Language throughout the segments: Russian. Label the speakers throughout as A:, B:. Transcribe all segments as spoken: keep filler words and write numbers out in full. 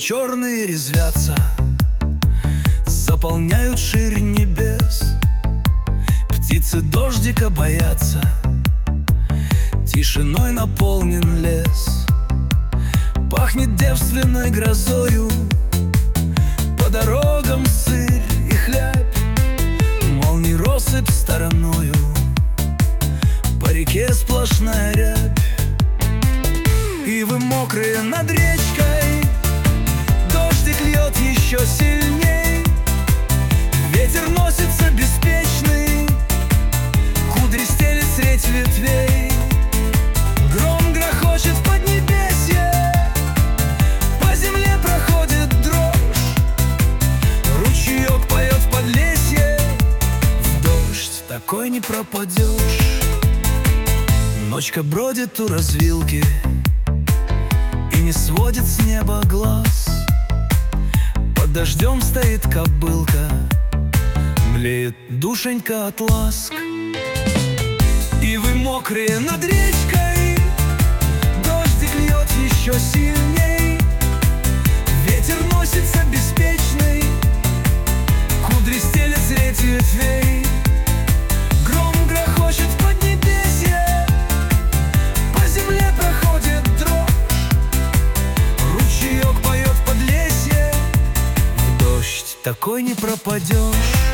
A: черные резвятся, заполняют ширь небес. Птицы дождика боятся, тишиной наполнен лес. Пахнет девственной грозою, по дорогам сырь и хлябь, молний россыпь стороною, по реке сплошная рябь. Ивы мокрые над речкой, дождик льет еще сильней. Ветер носится беспечный, кудри стелет средь ветвей. Гром грохочет в поднебесье, по земле проходит дрожь. Ручеек поет в подлесье, в дождь такой не пропадешь. Ночка бродит у развилки и не сводит с неба глаз. Под дождем стоит кобылка, млеет душенька от ласк. Ивы мокрые над речкой, дождик льет еще сильней. Ветер носится беспечный, кудри стелет средь ветвей. Гром грохочет в поднебесье, по земле проходит дрожь. Ручеек поет в подлесье, в дождь такой не пропадешь.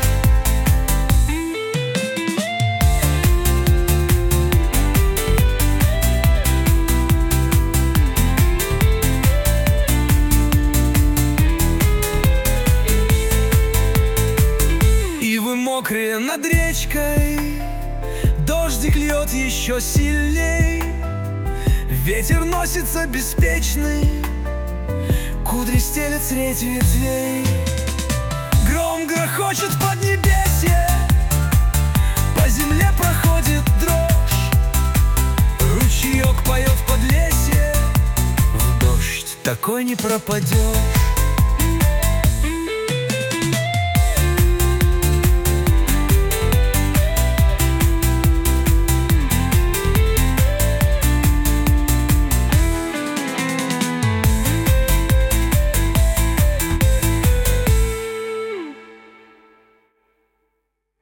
A: Мокрые над речкой, дождик льет еще сильней. Ветер носится беспечный, кудри стелет средь ветвей. Гром грохочет в поднебесье, по земле проходит дрожь. Ручеек поет в подлесье, в дождь такой не пропадешь.